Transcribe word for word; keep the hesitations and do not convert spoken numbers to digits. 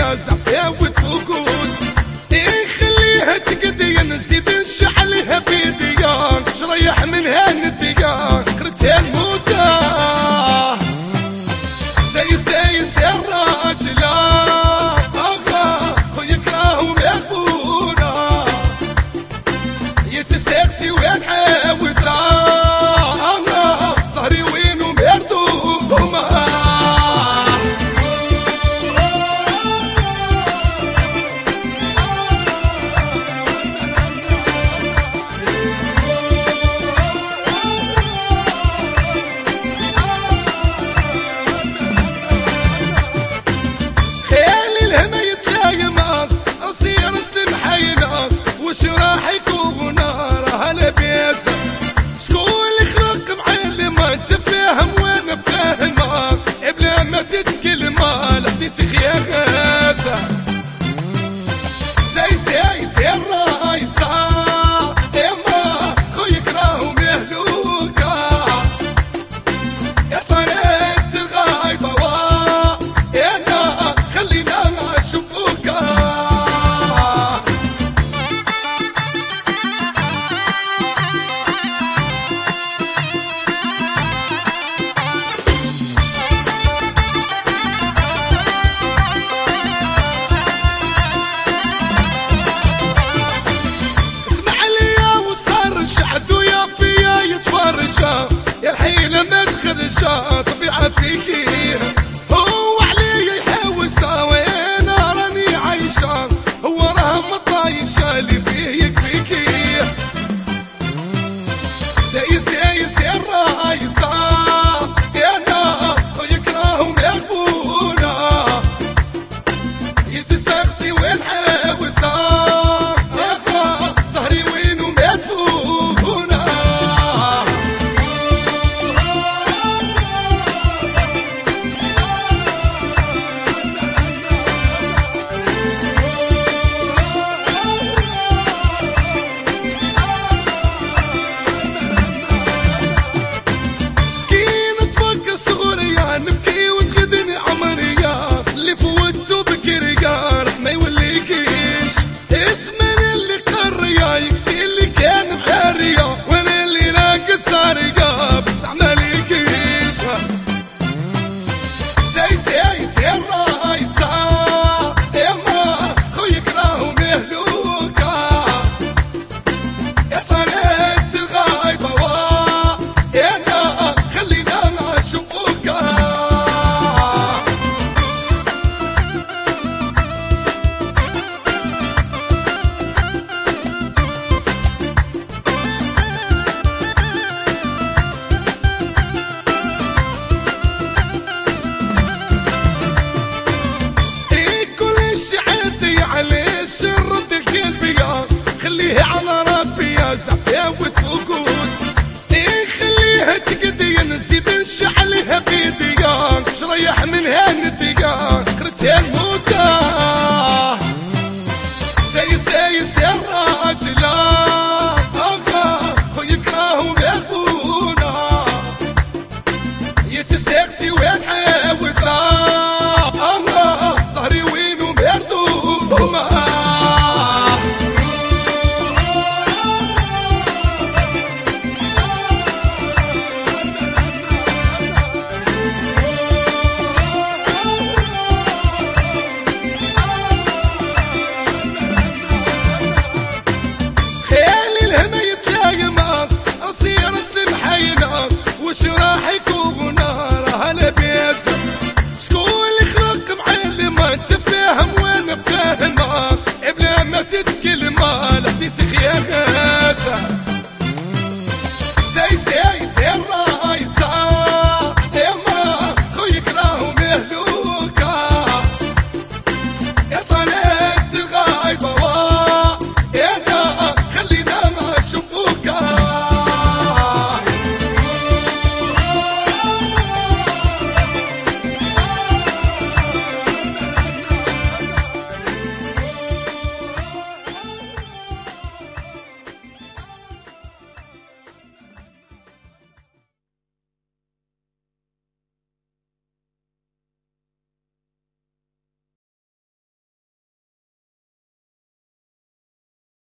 فيا زعفية وتفوقوت يخليها تقدي نزيد نشعلها بيديا شريح منها نديا كرتها نموتا زي زي زي الراجلة خويك راهم يغبونا يتساقسي وين حاوزة ظهري وينهم يردوهما وش راح يكون راه لبيس شكون اللي خلق معلم ما تفهم وانا فاهمك بلا ما تتكلم لا بديت خياسه زي زي زي الرايسه يما خويك راهم يهلوكا يا طريقة الغايبه وانا خلينا نشوفوكا يا الحين ما تخرجها طبيعة فيكي هو علي يحاوسها وانا راني عايشة هو راه مطايشة اللي فيه يكفيكي زي زي زي الرايسة انا خويك راهم يغبونا يتساقسي وين حاوسها نبكي وتغدني عمريا اللي فوتو بكريا راح ما يوليكيش اسمن اللي قريا يكسي اللي كان بعريا وانا اللي راقد ساريا بس عماليكيش زي زي زي الرايسة يما خويك راهم يهلوكا يا طريقة الغايبة وانا خلينا نشوفوكا عليه السر القلبية خليه على ربي يا زعفية وتفوقوت يخليها تقدي نزيد نشعلها بيديا شريح منها نديا كرتها نموتا زي زي زي الراجلة خويك راهم يغبونا يتساقسي وين حاوزة ظهري وينهم يردوهما خيالي الهما يتلايمك اصير اسلم حينك وش راح يكون راه لبيس شكون اللي خلق معلم ما تفهم وانا فاهمك بلا ما تتكلم لا بديت خياسه زي زي زي الرايسه